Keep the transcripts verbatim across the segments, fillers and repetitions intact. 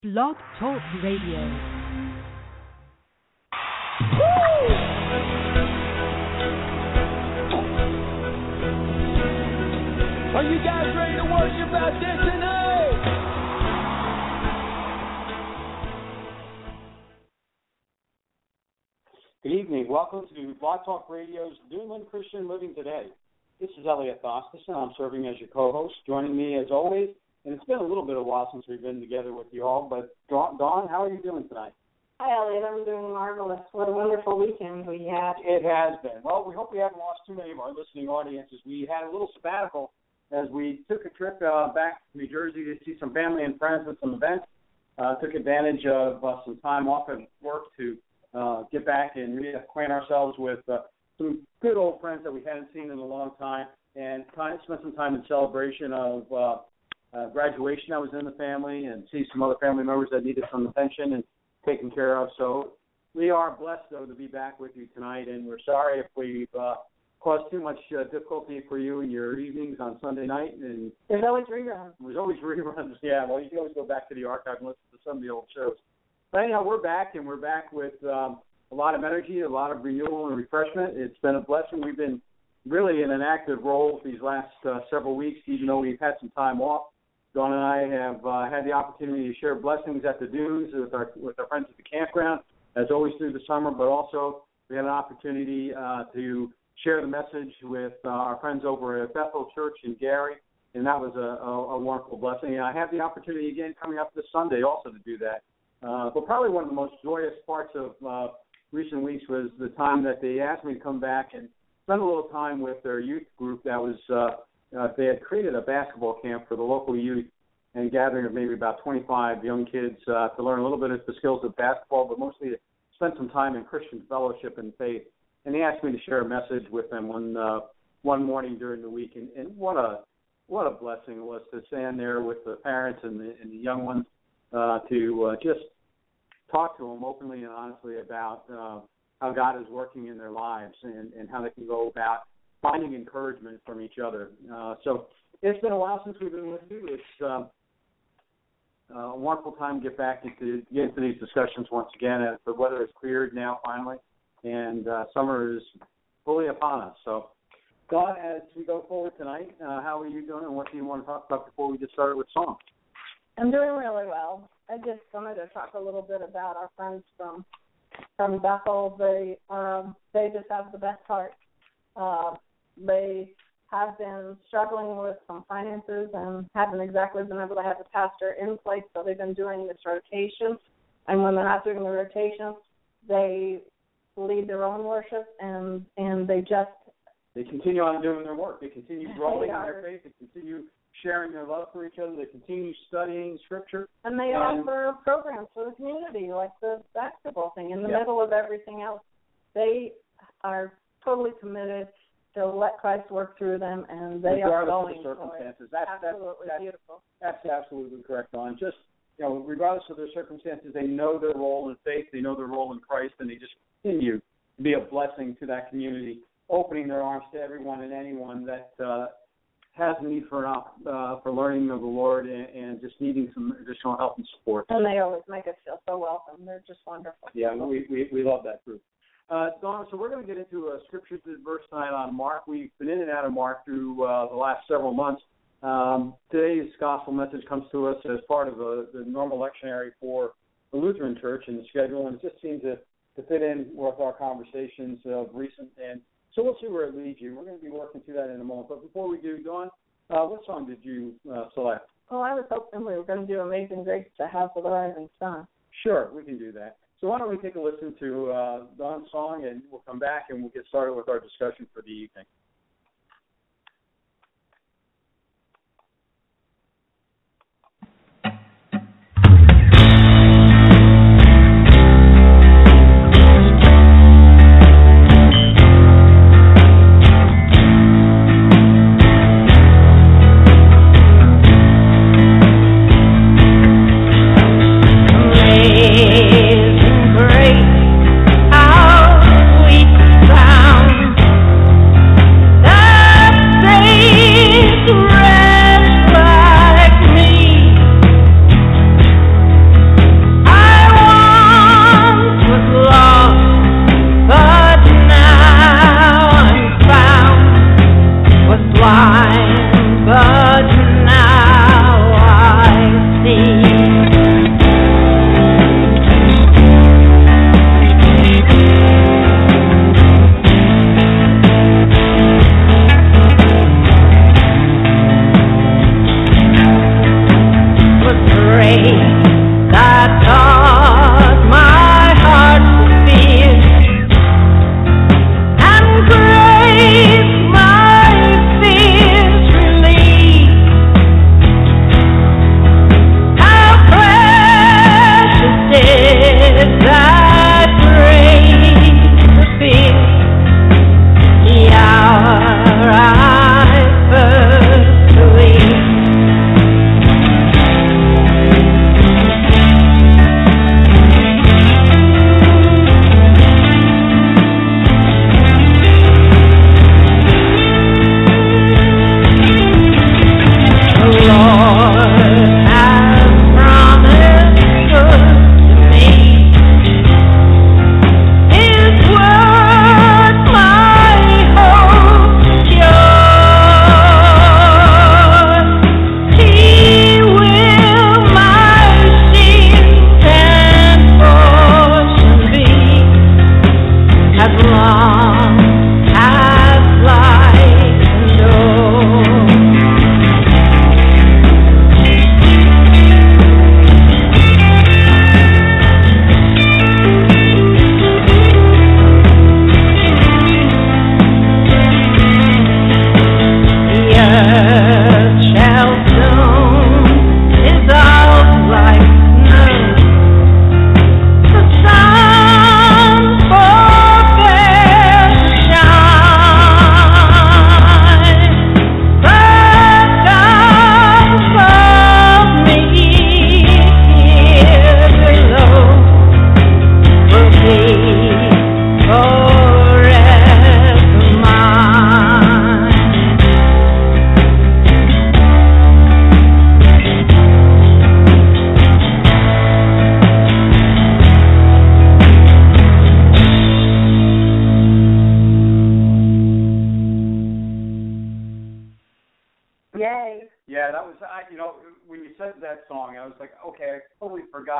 Blog Talk Radio. Are you guys ready to worship out there tonight? Good evening. Welcome to Blog Talk Radio's Newman Christian Living Today. This is Elliot Thostis, and I'm serving as your co-host. Joining me, as always, and it's been a little bit of a while since we've been together with you all, but Dawn, how are you doing tonight? Hi, Elliot. I'm doing marvelous. What a wonderful weekend we had. It has been. Well, we hope we haven't lost too many of our listening audiences. We had a little sabbatical as we took a trip uh, back to New Jersey to see some family and friends at some events. Uh, took advantage of uh, some time off at work to uh, get back and reacquaint ourselves with uh, some good old friends that we hadn't seen in a long time, and kind of spent some time in celebration of uh, uh, graduation that was in the family, and see some other family members that needed some attention and taken care of. So we are blessed, though, to be back with you tonight, and we're sorry if we've uh, caused too much uh, difficulty for you in your evenings on Sunday night. And there's always reruns. There's always reruns, yeah. Well, you can always go back to the archive and listen to some of the old shows. But anyhow, we're back, and we're back with um, a lot of energy, a lot of renewal and refreshment. It's been a blessing. We've been really in an active role these last uh, several weeks, even though we've had some time off. Dawn and I have uh, had the opportunity to share blessings at the dunes with our with our friends at the campground, as always through the summer, but also we had an opportunity uh, to share the message with uh, our friends over at Bethel Church in Gary, and that was a, a, a wonderful blessing. And I have the opportunity again coming up this Sunday also to do that. Uh, but probably one of the most joyous parts of uh, recent weeks was the time that they asked me to come back and spend a little time with their youth group that was uh, Uh, they had created a basketball camp for the local youth and gathering of maybe about twenty-five young kids uh, to learn a little bit of the skills of basketball, but mostly to spend some time in Christian fellowship and faith. And they asked me to share a message with them one uh, one morning during the week, and, and what a what a blessing it was to stand there with the parents and the, and the young ones uh, to uh, just talk to them openly and honestly about uh, how God is working in their lives and, and how they can go about finding encouragement from each other. Uh, so it's been a while since we've been with you. It's um, a wonderful time to get back into get into these discussions once again. As the weather has cleared now finally, and uh, summer is fully upon us. So, Dawn, as we go forward tonight, uh, how are you doing, and what do you want to talk about before we get started with song? I'm doing really well. I just wanted to talk a little bit about our friends from from Bethel. They um, they just have the best heart. Uh, They have been struggling with some finances and haven't exactly been able to have the pastor in place, so they've been doing this rotation. And when they're not doing the rotations, they lead their own worship, and, and they just... They continue on doing their work. They continue growing in are. their faith. They continue sharing their love for each other. They continue studying Scripture. And they and, offer programs for the community, like the basketball thing, in the yeah. middle of everything else. They are totally committed to let Christ work through them, and they regardless are going of the circumstances. for it. That's, absolutely that's, beautiful. That's absolutely correct, Dawn. Just, you know, regardless of their circumstances, they know their role in faith, they know their role in Christ, and they just continue to be a blessing to that community, opening their arms to everyone and anyone that uh, has a need for uh, for learning of the Lord and, and just needing some additional help and support. And they always make us feel so welcome. They're just wonderful. Yeah, we, we, we love that group. Uh, Dawn, so we're going to get into a scripture verse tonight on Mark. We've been in and out of Mark through uh, the last several months. Um, today's gospel message comes to us as part of the, the normal lectionary for the Lutheran Church in the schedule, and it just seemed to, to fit in with our conversations of recent. And so we'll see where it leads you. We're going to be working through that in a moment. But before we do, Dawn, uh, what song did you uh, select? Well, I was hoping we were going to do Amazing Grace to House of the Rising Sun. Sure, we can do that. So why don't we take a listen to uh, Dawn's song, and we'll come back and we'll get started with our discussion for the evening.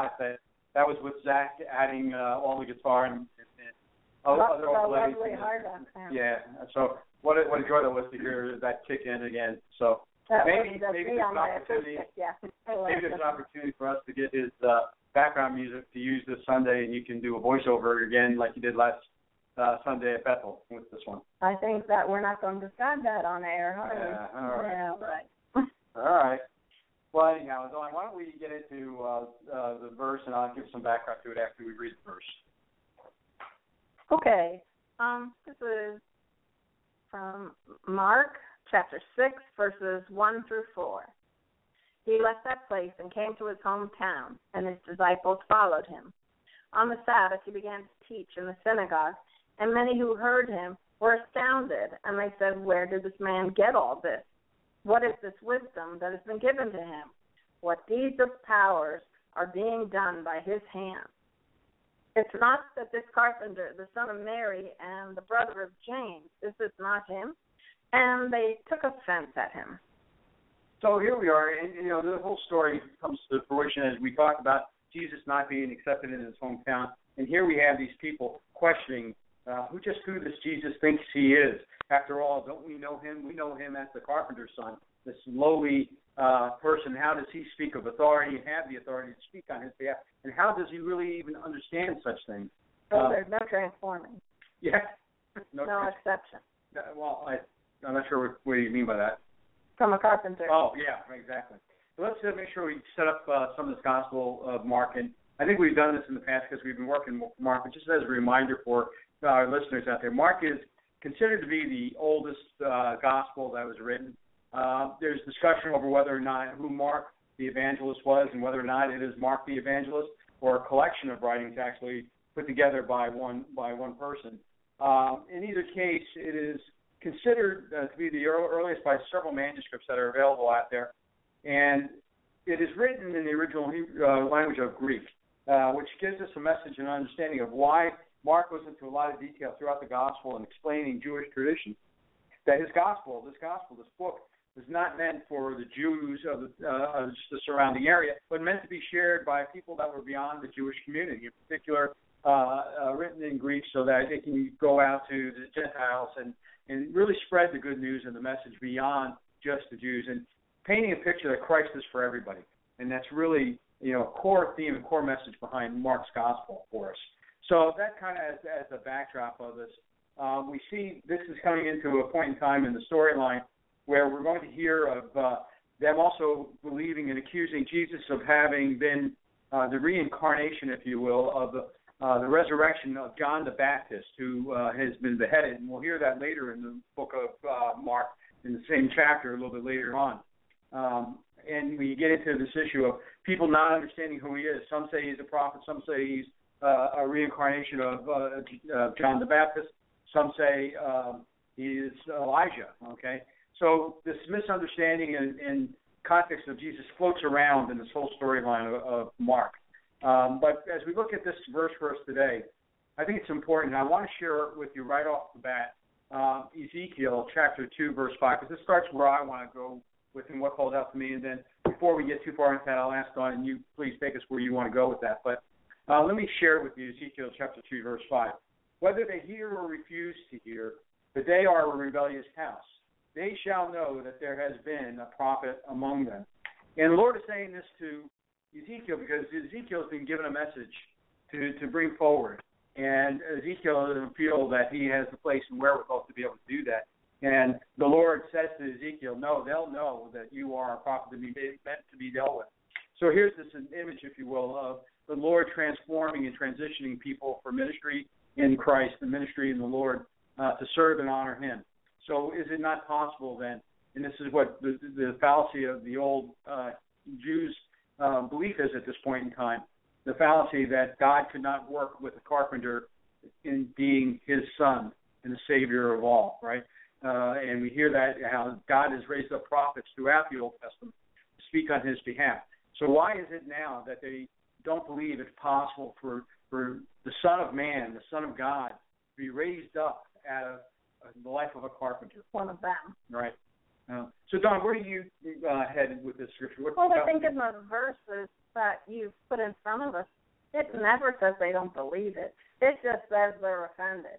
forgot that that was with Zach adding uh, all the guitar and, and, and other, Lo- other so overlays. lovely hard on Sam. Yeah. So what a, what a joy that was to hear that kick in again. So That maybe was maybe me there's on an my opportunity. acoustic, yeah. I like Maybe there's it. an opportunity for us to get his uh, background music to use this Sunday, and you can do a voiceover again like you did last uh, Sunday at Bethel with this one. I think that we're not going to decide that on air, are we? Yeah, all right. Yeah, right. All right. Well, anyhow, Dawn, why don't we get into uh, uh, the verse, and I'll give some background to it after we read the verse. Okay. Um, this is from Mark chapter six, verses one through four. He left that place and came to his hometown, and his disciples followed him. On the Sabbath, he began to teach in the synagogue, and many who heard him were astounded, and they said, "Where did this man get all this? What is this wisdom that has been given to him? What deeds of powers are being done by his hand? It's not that this carpenter, the son of Mary and the brother of James, is this not him?" And they took offense at him. So here we are, and you know the whole story comes to fruition as we talk about Jesus not being accepted in his hometown, and here we have these people questioning uh, who just who this Jesus thinks he is. After all, don't we know him? We know him as the carpenter's son, this lowly uh, person. How does he speak of authority and have the authority to speak on his behalf? And how does he really even understand such things? So uh, there's no transforming. Yeah. No, no exception. Uh, well, I, I'm not sure what, what you mean by that. From a carpenter. Oh, yeah, exactly. So let's uh, make sure we set up uh, some of this Gospel of Mark. And I think we've done this in the past because we've been working with Mark, but just as a reminder for our listeners out there, Mark is considered to be the oldest uh, Gospel that was written. Uh, there's discussion over whether or not who Mark the evangelist was and whether or not it is Mark the evangelist or a collection of writings actually put together by one by one person. Uh, in either case, it is considered uh, to be the earliest by several manuscripts that are available out there, and it is written in the original uh, language of Greek, uh, which gives us a message and understanding of why Mark goes into a lot of detail throughout the gospel in explaining Jewish tradition, that his gospel, this gospel, this book, was not meant for the Jews of the, uh, of the surrounding area, but meant to be shared by people that were beyond the Jewish community, in particular uh, uh, written in Greek so that it can go out to the Gentiles and, and really spread the good news and the message beyond just the Jews, and painting a picture that Christ is for everybody. And that's really, you know, a core theme and core message behind Mark's gospel for us. So that kind of as, as a backdrop of this, um, we see this is coming into a point in time in the storyline where we're going to hear of uh, them also believing and accusing Jesus of having been uh, the reincarnation, if you will, of the, uh, the resurrection of John the Baptist, who uh, has been beheaded. And we'll hear that later in the book of uh, Mark, in the same chapter a little bit later on. Um, and we get into this issue of people not understanding who he is. Some say he's a prophet. Some say he's uh, a reincarnation of uh, uh, John the Baptist. Some say um, he is Elijah, okay? So this misunderstanding and, and context of Jesus floats around in this whole storyline of, of Mark. Um, but as we look at this verse for us today, I think it's important. And I want to share it with you right off the bat, uh, Ezekiel chapter two, verse five, because this starts where I want to go with and what calls out to me. And then before we get too far into that, I'll ask Dawn, and you please take us where you want to go with that. But uh, let me share with you Ezekiel chapter two, verse five. Whether they hear or refuse to hear, but they are a rebellious house. They shall know that there has been a prophet among them. And the Lord is saying this to Ezekiel because Ezekiel has been given a message to, to bring forward. And Ezekiel doesn't feel that he has the place and wherewithal to be able to do that. And the Lord says to Ezekiel, no, they'll know that you are a prophet to be meant to be dealt with. So here's this image, if you will, of the Lord transforming and transitioning people for ministry in Christ, the ministry in the Lord, uh, to serve and honor him. So is it not possible then, and this is what the, the fallacy of the old uh, Jews' uh, belief is at this point in time, the fallacy that God could not work with a carpenter in being his son and the Savior of all, right? Uh, and we hear that how God has raised up prophets throughout the Old Testament to speak on his behalf. So why is it now that they don't believe it's possible for, for the Son of Man, the Son of God, to be raised up out of the life of a carpenter? One of them. Right. Uh, so, Dawn, where do you uh, head with this scripture? What, well, I think in the verses, that you've put in front of us, it never says they don't believe it. It just says they're offended.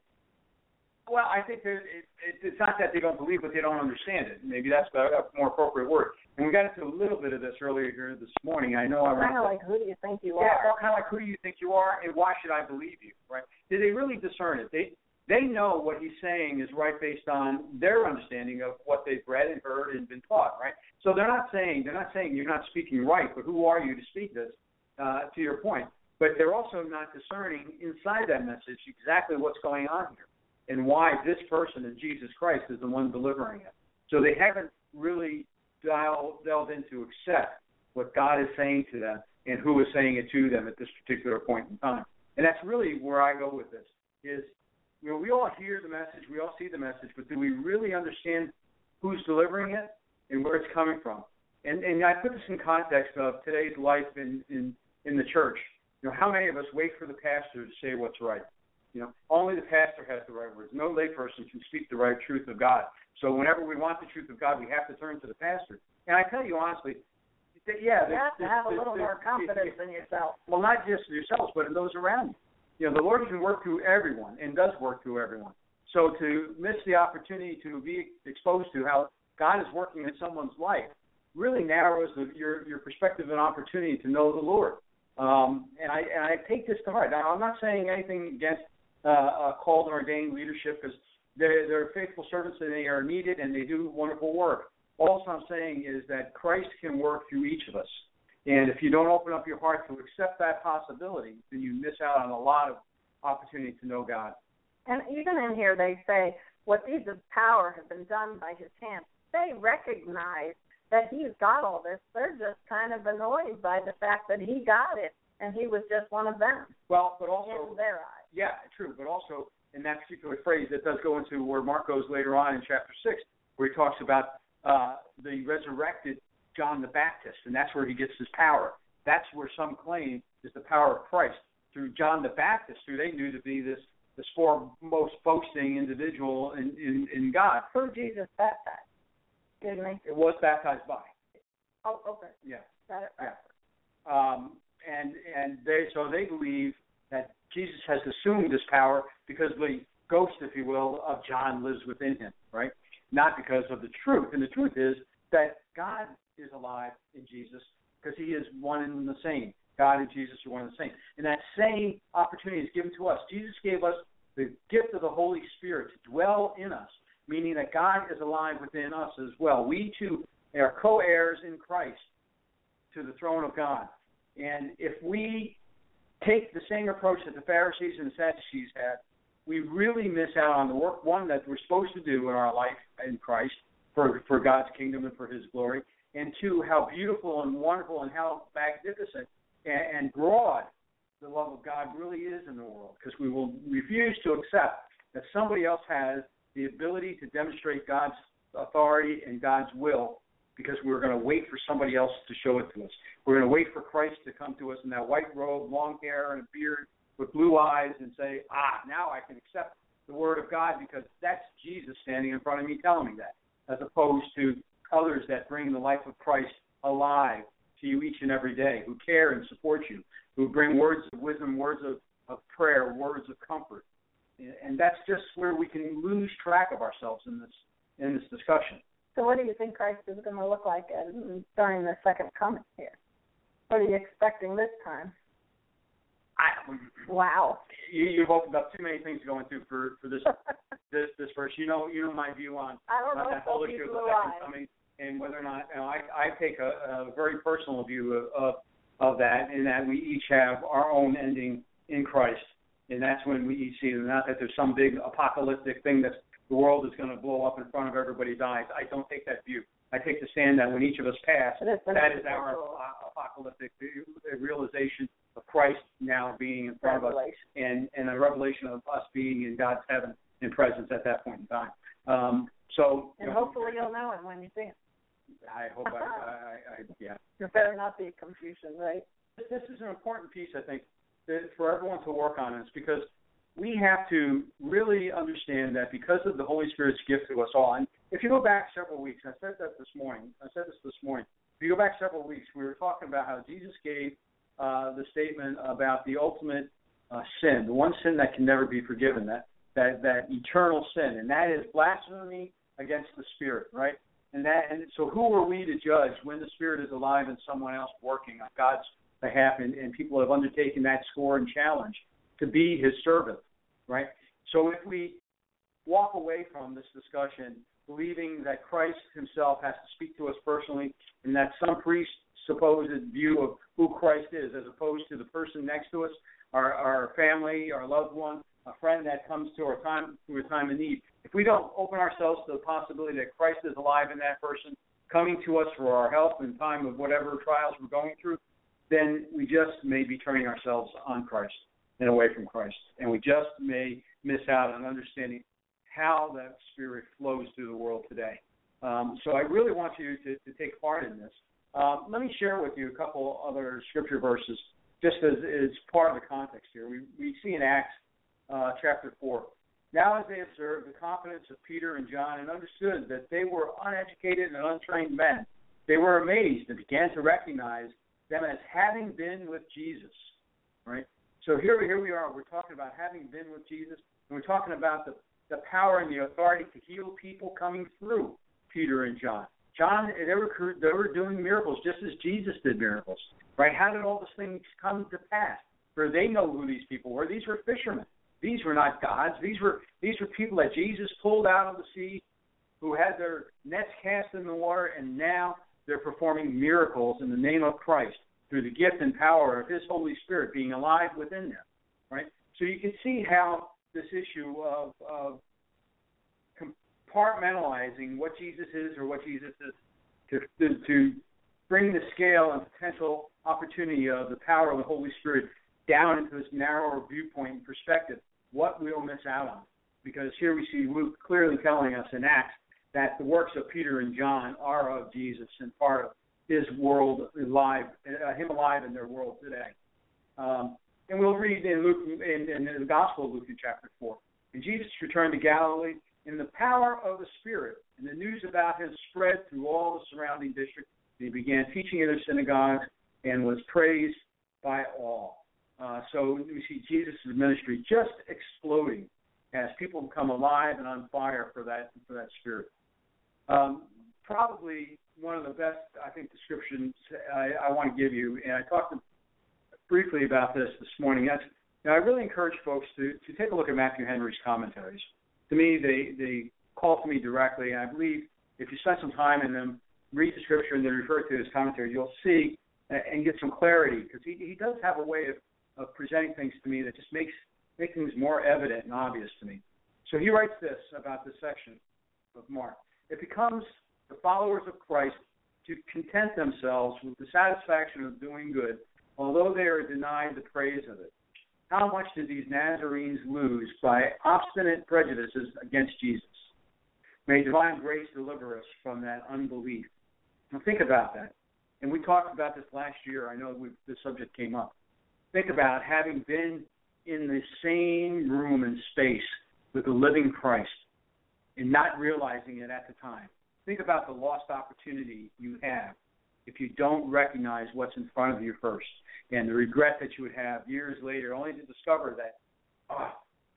Well, I think that it, it, it's not that they don't believe, but they don't understand it. Maybe that's a, a more appropriate word. And we got into a little bit of this earlier here this morning. I know I kind of like, who do you think you yeah, are? Yeah, kind of like, who do you think you are, and why should I believe you, right? Do they really discern it? They they know what he's saying is right based on their understanding of what they've read and heard and been taught, right? So they're not saying they're not saying you're not speaking right, but who are you to speak this? Uh, to your point, but they're also not discerning inside that message exactly what's going on here and why this person in Jesus Christ is the one delivering it. So they haven't really dialed, delved into accept what God is saying to them and who is saying it to them at this particular point in time. And that's really where I go with this, is, you know, we all hear the message, we all see the message, but do we really understand who's delivering it and where it's coming from? And, and I put this in context of today's life in, in, in the church. You know, how many of us wait for the pastor to say what's right? You know, only the pastor has the right words. No layperson can speak the right truth of God. So whenever we want the truth of God, we have to turn to the pastor. And I tell you honestly, that, yeah. You have to have a little more confidence in yourself. Well, not just yourselves, but in those around you. You know, the Lord can work through everyone and does work through everyone. So to miss the opportunity to be exposed to how God is working in someone's life really narrows the, your your perspective and opportunity to know the Lord. Um, and I and I take this to heart. Now, I'm not saying anything against uh, uh, called and ordained leadership, because they're, they're faithful servants and they are needed and they do wonderful work. All I'm saying is that Christ can work through each of us. And if you don't open up your heart to accept that possibility, then you miss out on a lot of opportunity to know God. And even in here they say, what deeds of power have been done by his hand. They recognize that he's got all this. They're just kind of annoyed by the fact that he got it and he was just one of them. Well, but also, in their eyes. Yeah, true. But also, in that particular phrase, it does go into where Mark goes later on in chapter six, where he talks about uh, the resurrected John the Baptist, and that's where he gets his power. That's where some claim is the power of Christ. Through John the Baptist, who they knew to be this, this foremost boasting individual in, in, in God. Who Jesus baptized? Didn't he? It was baptized by. Oh, okay. Yeah. Got it right. Yeah. Um, and and they so they believe that Jesus has assumed this power because the ghost, if you will, of John lives within him, right? Not because of the truth. And the truth is that God is alive in Jesus because he is one and the same. God and Jesus are one and the same. And that same opportunity is given to us. Jesus gave us the gift of the Holy Spirit to dwell in us, meaning that God is alive within us as well. We, too, are co-heirs in Christ to the throne of God. And if we take the same approach that the Pharisees and the Sadducees had, we really miss out on the work, one, that we're supposed to do in our life in Christ for, for God's kingdom and for his glory, and two, how beautiful and wonderful and how magnificent and, and broad the love of God really is in the world, because we will refuse to accept that somebody else has the ability to demonstrate God's authority and God's will, because we're going to wait for somebody else to show it to us. We're going to wait for Christ to come to us in that white robe, long hair, and a beard with blue eyes and say, ah, now I can accept the word of God because that's Jesus standing in front of me telling me that, as opposed to others that bring the life of Christ alive to you each and every day, who care and support you, who bring words of wisdom, words of, of prayer, words of comfort. And that's just where we can lose track of ourselves in this in this discussion. So what do you think Christ is going to look like in, during the second coming here? What are you expecting this time? I, wow. You, you've opened up too many things going through for, for this this this verse. You know you know my view on, I don't know on that whole issue of the second coming and whether or not, you know, I, I take a, a very personal view of, of of that, in that we each have our own ending in Christ. And that's when we each see it. Not that there's some big apocalyptic thing that the world is going to blow up in front of everybody's eyes. I don't take that view. I take the stand that when each of us pass, that is our apocalyptic realization of Christ now being in front of us, and, and a revelation of us being in God's heaven and presence at that point in time. Um, so, and you know, hopefully you'll know him when you see him. I hope I, I, I, yeah. There better not be confusion, right? This is an important piece, I think, for everyone to work on this, because we have to really understand that because of the Holy Spirit's gift to us all, and if you go back several weeks, I said that this morning, I said this this morning, if you go back several weeks, we were talking about how Jesus gave uh, the statement about the ultimate uh, sin, the one sin that can never be forgiven, that, that that eternal sin, and that is blasphemy against the Spirit, right? And that, and so who are we to judge when the Spirit is alive and someone else working on God's behalf, and, and people have undertaken that score and challenge to be His servant, right? So if we walk away from this discussion believing that Christ Himself has to speak to us personally, and that some priest's supposed view of who Christ is, as opposed to the person next to us, our, our family, our loved one, a friend that comes to our time through a time of need. If we don't open ourselves to the possibility that Christ is alive in that person, coming to us for our help in time of whatever trials we're going through, then we just may be turning ourselves on Christ and away from Christ. And we just may miss out on understanding how that Spirit flows through the world today. Um, so I really want you to, to take part in this. Um, let me share with you a couple other scripture verses just as, as part of the context here. We, we see in Acts uh, chapter four. Now as they observed the confidence of Peter and John and understood that they were uneducated and untrained men, they were amazed and began to recognize them as having been with Jesus, right? So here, here we are. We're talking about having been with Jesus, and we're talking about the, the power and the authority to heal people coming through Peter and John. John, they were, they were doing miracles just as Jesus did miracles, right? How did all these things come to pass? For they know who these people were. These were fishermen. These were not gods. These were these were people that Jesus pulled out of the sea, who had their nets cast in the water, and now they're performing miracles in the name of Christ through the gift and power of His Holy Spirit being alive within them, right? So you can see how this issue of, of compartmentalizing what Jesus is or what Jesus is to, to, to bring the scale and potential opportunity of the power of the Holy Spirit down into this narrower viewpoint and perspective, what we'll miss out on. Because here we see Luke clearly telling us in Acts that the works of Peter and John are of Jesus and part of His world alive, uh, Him alive in their world today. Um, and we'll read in Luke, in, in the Gospel of Luke in chapter four. And Jesus returned to Galilee in the power of the Spirit, and the news about Him spread through all the surrounding district. And He began teaching in their synagogues and was praised by all. Uh, so we see Jesus' ministry just exploding as people become alive and on fire for that for that Spirit. Um, probably one of the best, I think, descriptions I, I want to give you, and I talked briefly about this this morning. That's, you know, I really encourage folks to, to take a look at Matthew Henry's commentaries. To me, they, they call to me directly, and I believe if you spend some time in them, read the Scripture and then refer to his commentaries, you'll see and get some clarity, because he, he does have a way of of presenting things to me that just makes make things more evident and obvious to me. So he writes this about this section of Mark. It becomes the followers of Christ to content themselves with the satisfaction of doing good, although they are denied the praise of it. How much do these Nazarenes lose by obstinate prejudices against Jesus? May divine grace deliver us from that unbelief. Now think about that. And we talked about this last year. I know we, this subject came up. Think about having been in the same room and space with the living Christ and not realizing it at the time. Think about the lost opportunity you have if you don't recognize what's in front of you first, and the regret that you would have years later only to discover that, oh,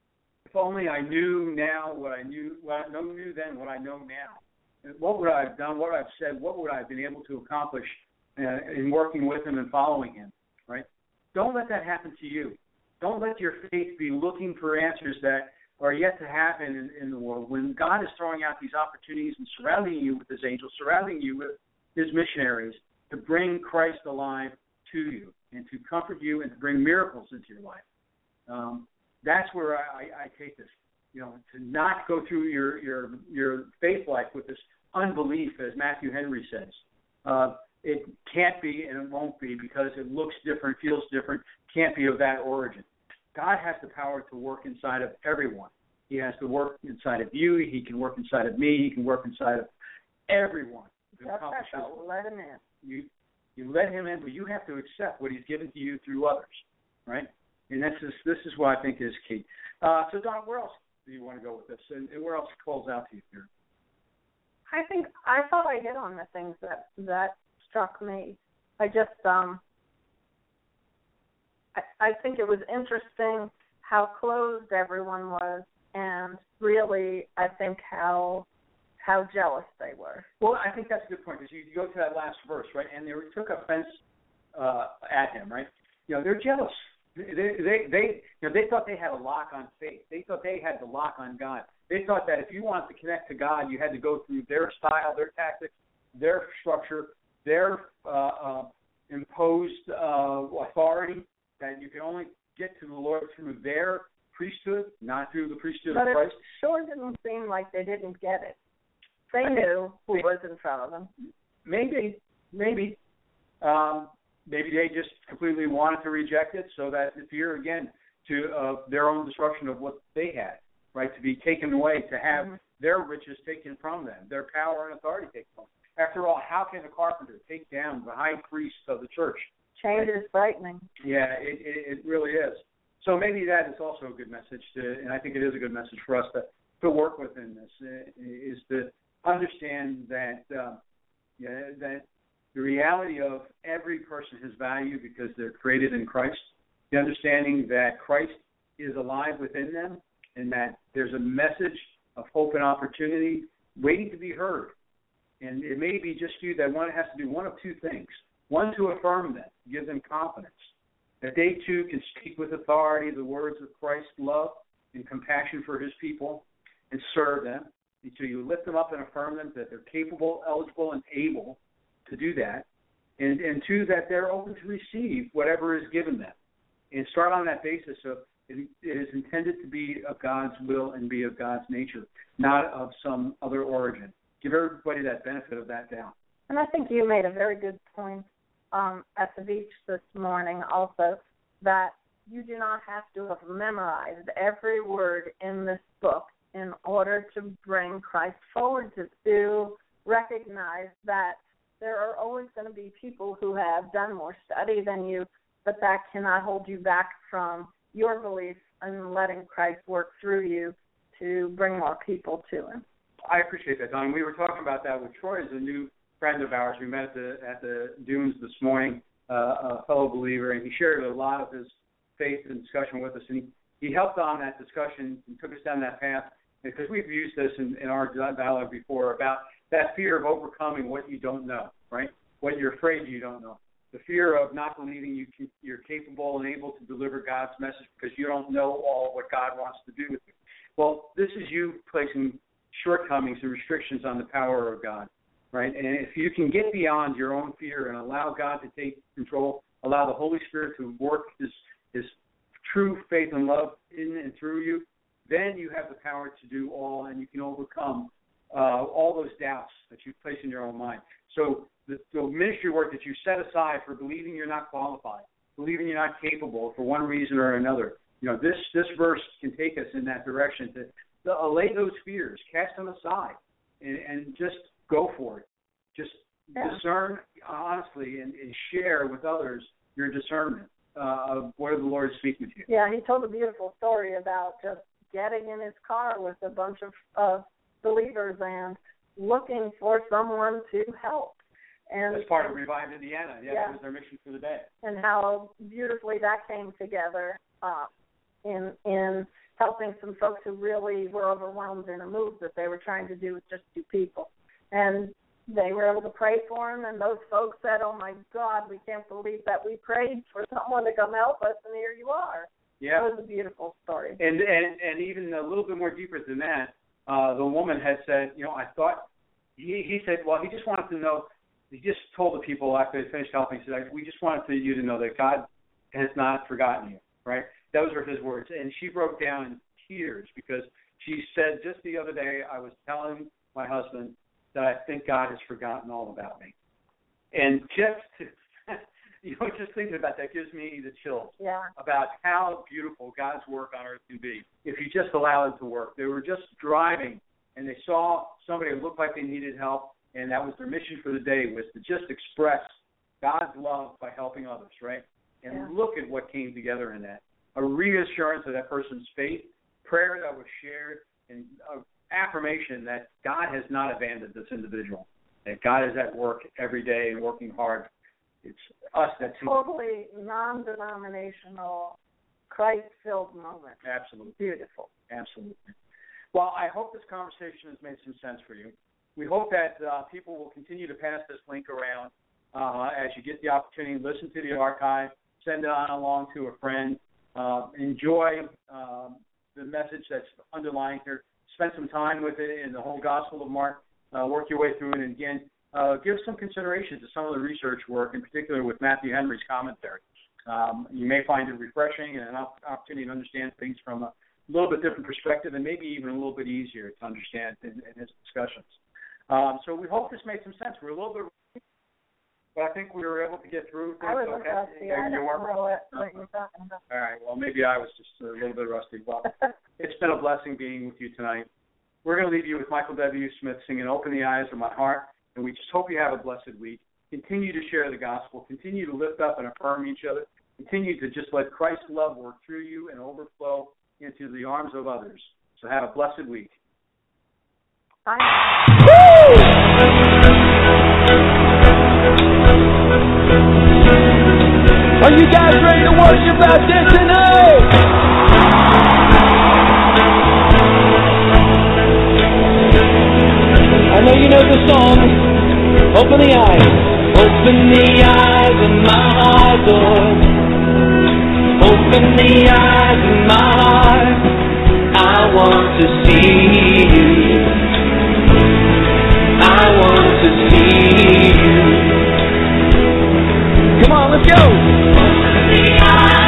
if only I knew now what I knew, what I knew then, what I know now. What would I have done, what would I have said, what would I have been able to accomplish uh, in working with Him and following Him, right? Don't let that happen to you. Don't let your faith be looking for answers that are yet to happen in, in the world. When God is throwing out these opportunities and surrounding you with His angels, surrounding you with His missionaries to bring Christ alive to you and to comfort you and to bring miracles into your life. Um, that's where I, I take this. You know, to not go through your, your, your faith life with this unbelief, as Matthew Henry says. Uh, It can't be and it won't be because it looks different, feels different, can't be of that origin. God has the power to work inside of everyone. He has to work inside of you. He can work inside of me. He can work inside of everyone. That's right. Let Him in. You, you let Him in, but you have to accept what He's given to you through others, right? And this is, this is what I think is key. Uh, so, Don, where else do you want to go with this? And, and where else calls out to you here? I think I thought I hit on the things that, that struck me. I just, um, I, I think it was interesting how closed everyone was, and really, I think how how jealous they were. Well, I think that's a good point, because you, you go to that last verse, right, and they took offense uh, at him, right? You know, they're jealous. They, they, they, you know, they thought they had a lock on faith. They thought they had the lock on God. They thought that if you wanted to connect to God, you had to go through their style, their tactics, their structure, their uh, uh, imposed uh, authority, that you could only get to the Lord through their priesthood, not through the priesthood but of Christ. But it sure didn't seem like they didn't get it. They knew who was in front of them. Maybe, maybe. Um, maybe they just completely wanted to reject it, so that the fear, again, to uh, their own destruction of what they had, right, to be taken away, to have mm-hmm. their riches taken from them, their power and authority taken from them. After all, how can a carpenter take down the high priest of the church? Change is frightening. Yeah, it, it, it really is. So maybe that is also a good message, to, and I think it is a good message for us to, to work within this, uh, is to understand that uh, yeah, that the reality of every person has value because they're created in Christ, the understanding that Christ is alive within them, and that there's a message of hope and opportunity waiting to be heard. And it may be just you that one has to do one of two things. One, to affirm them, give them confidence, that they too can speak with authority the words of Christ's love and compassion for his people and serve them. And so you lift them up and affirm them that they're capable, eligible, and able to do that. And, and two, that they're open to receive whatever is given them. And start on that basis of it, it is intended to be of God's will and be of God's nature, not of some other origin. Give everybody that benefit of that doubt. And I think you made a very good point um, at the beach this morning also, that you do not have to have memorized every word in this book in order to bring Christ forward, to, to recognize that there are always going to be people who have done more study than you, but that cannot hold you back from your belief and letting Christ work through you to bring more people to him. I appreciate that, Don. We were talking about that with Troy, as a new friend of ours. We met at the, at the Dunes this morning, uh, a fellow believer, and he shared a lot of his faith and discussion with us, and he, he helped on that discussion and took us down that path, because we've used this in, in our dialogue before about that fear of overcoming what you don't know, right? What you're afraid you don't know. The fear of not believing you can, you're capable and able to deliver God's message because you don't know all what God wants to do with you. Well, this is you placing shortcomings and restrictions on the power of God, right? And if you can get beyond your own fear and allow God to take control, allow the Holy Spirit to work his, his true faith and love in and through you, then you have the power to do all, and you can overcome uh, all those doubts that you place in your own mind. So the, the ministry work that you set aside for believing you're not qualified, believing you're not capable for one reason or another, you know, this, this verse can take us in that direction to, to allay those fears, cast them aside, and, and just go for it. Just yeah. discern honestly and, and share with others your discernment uh, of where the Lord is speaking to you. Yeah, he told a beautiful story about just getting in his car with a bunch of uh, believers and looking for someone to help. And that's part of Revive Indiana. Yeah, yeah, that was their mission for the day. And how beautifully that came together uh, in in helping some folks who really were overwhelmed in a move that they were trying to do with just two people. And they were able to pray for them, and those folks said, oh, my God, we can't believe that we prayed for someone to come help us, and here you are. Yeah. It was a beautiful story. And and, and even a little bit more deeper than that, uh, the woman had said, you know, I thought, he, he said, well, he just wanted to know, he just told the people after they finished helping, he said, we just wanted you to know that God has not forgotten you, right? Those were his words. And she broke down in tears because she said, just the other day, I was telling my husband that I think God has forgotten all about me. And just to, you know, just thinking about that gives me the chills yeah. about how beautiful God's work on earth can be if you just allow it to work. They were just driving, and they saw somebody who looked like they needed help, and that was their mission for the day, was to just express God's love by helping others, right? And yeah. look at what came together in that. A reassurance of that person's faith, prayer that was shared, and an affirmation that God has not abandoned this individual. that God is at work every day and working hard. It's us that's totally non-denominational, Christ-filled moment. Absolutely. Beautiful. Absolutely. Well, I hope this conversation has made some sense for you. We hope that uh, people will continue to pass this link around uh, as you get the opportunity. Listen to the archive. Send it on along to a friend. Uh, enjoy uh, the message that's underlying here. Spend some time with it in the whole Gospel of Mark. Uh, work your way through it. And, again, uh, give some consideration to some of the research work, in particular with Matthew Henry's commentary. Um, you may find it refreshing and an opportunity to understand things from a little bit different perspective, and maybe even a little bit easier to understand in, in his discussions. Um, so we hope this made some sense. We're a little bit rusty, but I think we were able to get through things. I was okay. rusty. I don't know what, what you're talking about. All right. Well, maybe I was just a little bit rusty. Well, it's been a blessing being with you tonight. We're going to leave you with Michael W. Smith singing Open the Eyes of My Heart, and we just hope you have a blessed week. Continue to share the gospel. Continue to lift up and affirm each other. Continue to just let Christ's love work through you and overflow into the arms of others. So have a blessed week. Bye. Are you guys ready to worship out there tonight? I know you know the song. Open the eyes. Open the eyes of my heart, Lord. Open the eyes of my heart. I want to see you. I want to see you. Come on, let's go. Open the eyes.